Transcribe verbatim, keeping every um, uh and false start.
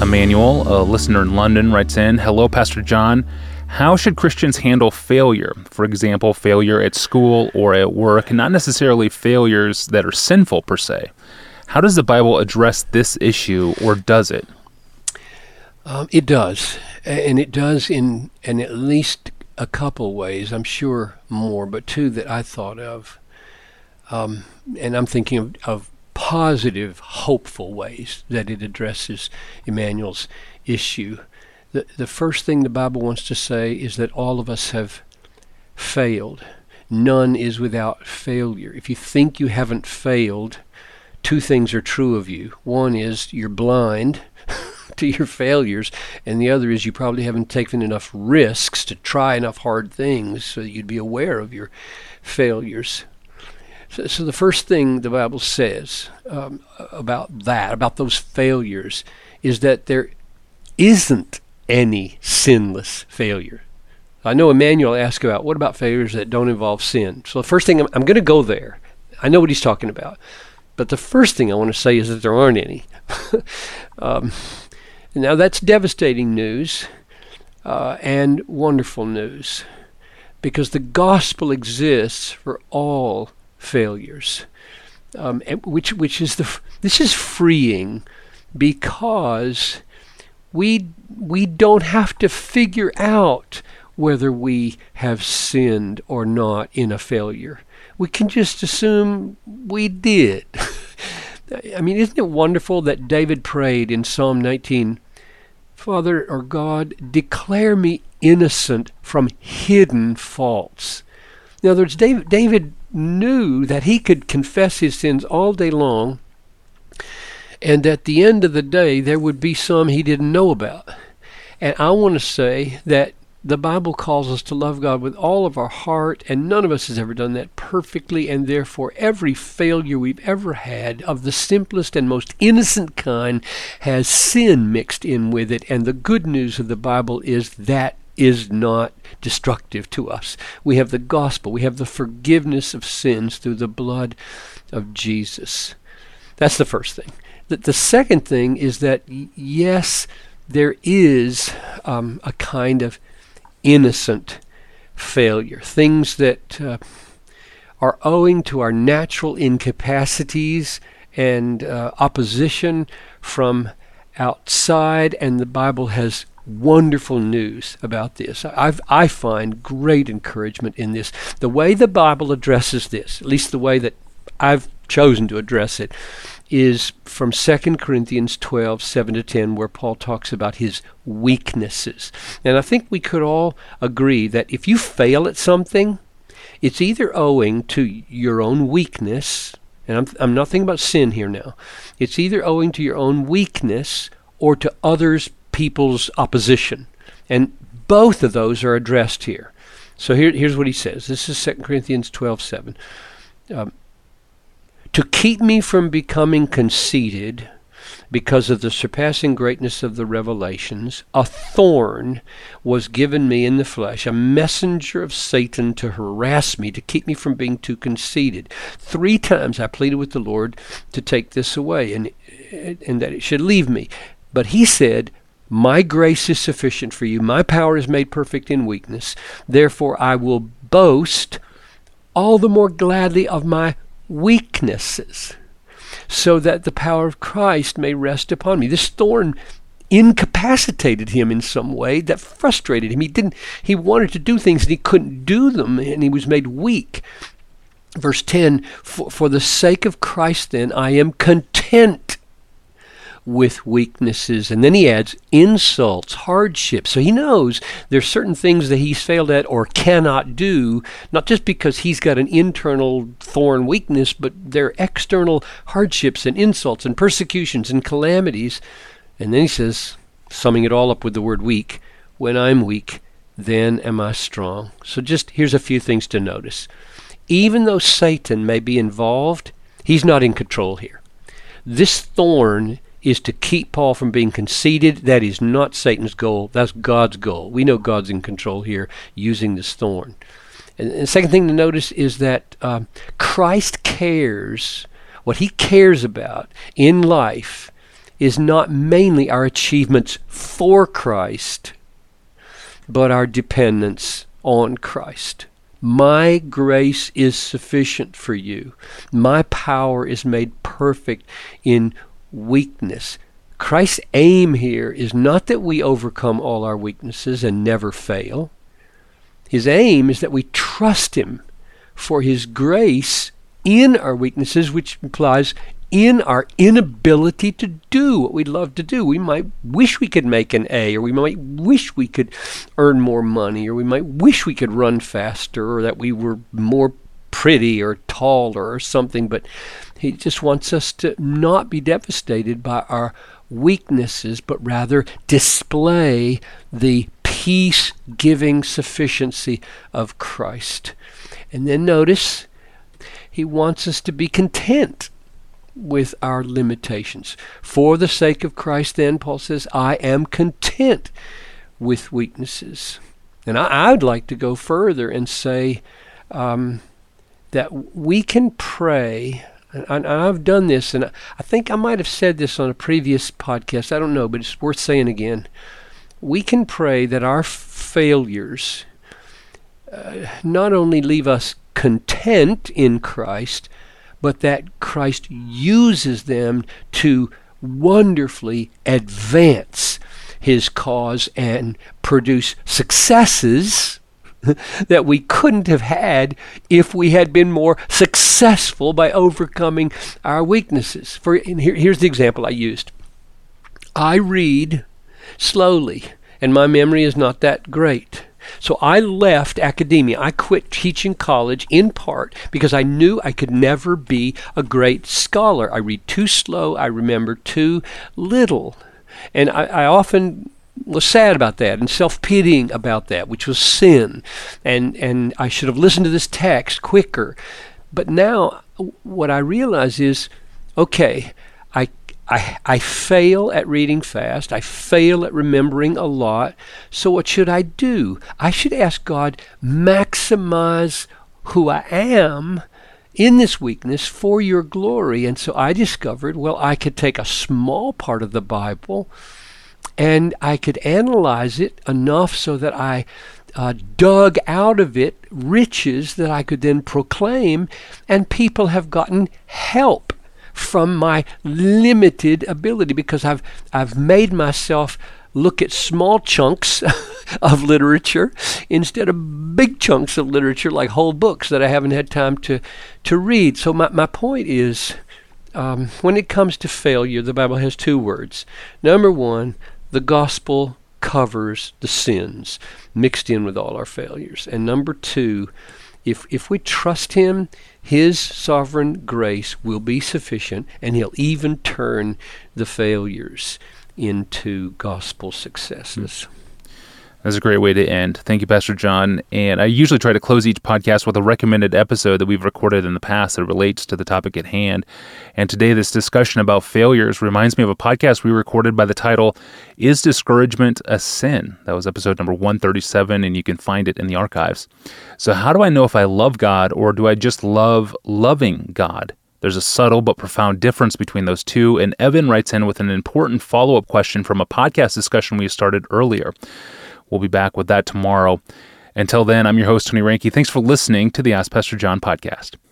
Emmanuel, a listener in London, writes in, "Hello, Pastor John. How should Christians handle failure? For example, failure at school or at work, not necessarily failures that are sinful per se. How does the Bible address this issue, or does it?" Um, it does, and it does in, in at least a couple ways. I'm sure more, but two that I thought of. Um, and I'm thinking of, of positive, hopeful ways that it addresses Emmanuel's issue. The, the first thing the Bible wants to say is that all of us have failed. None is without failure. If you think you haven't failed, two things are true of you. One is you're blind to your failures, and the other is you probably haven't taken enough risks to try enough hard things so that you'd be aware of your failures. So, so the first thing the Bible says um, about that, about those failures, is that there isn't any sinless failure. I know Emmanuel asked about, what about failures that don't involve sin? So the first thing, I'm, I'm going to go there. I know what he's talking about. But the first thing I want to say is that there aren't any. um, now that's devastating news uh, and wonderful news, because the gospel exists for all failures, um, which which is the this is freeing, because we we don't have to figure out whether we have sinned or not in a failure. We can just assume we did. I mean, isn't it wonderful that David prayed in Psalm nineteen, "Father or God, declare me innocent from hidden faults." In other words, David, David knew that he could confess his sins all day long, and at the end of the day, there would be some he didn't know about. And I want to say that the Bible calls us to love God with all of our heart, and none of us has ever done that perfectly, and therefore every failure we've ever had of the simplest and most innocent kind has sin mixed in with it. And the good news of the Bible is that is not destructive to us. We have the gospel. We have the forgiveness of sins through the blood of Jesus. That's the first thing. The, the second thing is that, yes, there is um, a kind of innocent failure, things that uh, are owing to our natural incapacities and uh, opposition from outside, and the Bible has wonderful news about this. I've, I find great encouragement in this. The way the Bible addresses this, at least the way that I've chosen to address it, is from Second Corinthians twelve, seven to ten, where Paul talks about his weaknesses. And I think we could all agree that if you fail at something, it's either owing to your own weakness, and I'm, I'm not thinking about sin here now, it's either owing to your own weakness or to others, people's opposition. And both of those are addressed here. So here, here's what he says. This is Second Corinthians twelve, seven. Um, To keep me from becoming conceited because of the surpassing greatness of the revelations, a thorn was given me in the flesh, a messenger of Satan to harass me, to keep me from being too conceited. Three times I pleaded with the Lord to take this away, and, and that it should leave me. But he said, "My grace is sufficient for you. My power is made perfect in weakness. Therefore I will boast all the more gladly of my weaknesses, so that the power of Christ may rest upon me." This thorn incapacitated him in some way that frustrated him. He didn't. He wanted to do things and he couldn't do them, and he was made weak. Verse ten, for, for the sake of Christ then I am content with weaknesses. And then he adds insults, hardships. So he knows there's certain things that he's failed at or cannot do, not just because he's got an internal thorn weakness, but they're external hardships and insults and persecutions and calamities. And then he says, summing it all up with the word weak, when I'm weak, then am I strong. So just here's a few things to notice. Even though Satan may be involved, he's not in control here. This thorn is to keep Paul from being conceited. That is not Satan's goal. That's God's goal. We know God's in control here using this thorn. And the second thing to notice is that um, Christ cares. What he cares about in life is not mainly our achievements for Christ, but our dependence on Christ. My grace is sufficient for you. My power is made perfect in weakness. Christ's aim here is not that we overcome all our weaknesses and never fail. His aim is that we trust Him for His grace in our weaknesses, which implies in our inability to do what we'd love to do. We might wish we could make an A, or we might wish we could earn more money, or we might wish we could run faster, or that we were more pretty or taller or something, but He just wants us to not be devastated by our weaknesses, but rather display the peace-giving sufficiency of Christ. And then notice, He wants us to be content with our limitations. For the sake of Christ, then, Paul says, I am content with weaknesses. And I, I would like to go further and say um, that we can pray, and, and I've done this, and I, I think I might have said this on a previous podcast, I don't know, but it's worth saying again. We can pray that our failures uh, not only leave us content in Christ, but that Christ uses them to wonderfully advance His cause and produce successes that we couldn't have had if we had been more successful by overcoming our weaknesses. For and here, here's the example I used. I read slowly, and my memory is not that great. So I left academia. I quit teaching college in part because I knew I could never be a great scholar. I read too slow. I remember too little. And I, I often was sad about that and self-pitying about that, which was sin. And, and I should have listened to this text quicker. But now what I realize is, okay, I I, I fail at reading fast. I fail at remembering a lot. So what should I do? I should ask God, maximize who I am in this weakness for your glory. And so I discovered, well, I could take a small part of the Bible and I could analyze it enough so that I uh, dug out of it riches that I could then proclaim, and people have gotten help from my limited ability because I've I've made myself look at small chunks of literature instead of big chunks of literature like whole books that I haven't had time to to read. So my, my point is, um, when it comes to failure, the Bible has two words. Number one, the gospel covers the sins mixed in with all our failures. And number two, if if we trust Him, His sovereign grace will be sufficient, and He'll even turn the failures into gospel successes. That's a great way to end. Thank you, Pastor John. And I usually try to close each podcast with a recommended episode that we've recorded in the past that relates to the topic at hand. And today, this discussion about failures reminds me of a podcast we recorded by the title, Is Discouragement a Sin? That was episode number one thirty-seven, and you can find it in the archives. So how do I know if I love God, or do I just love loving God? There's a subtle but profound difference between those two, and Evan writes in with an important follow-up question from a podcast discussion we started earlier. We'll be back with that tomorrow. Until then, I'm your host, Tony Reinke. Thanks for listening to the Ask Pastor John podcast.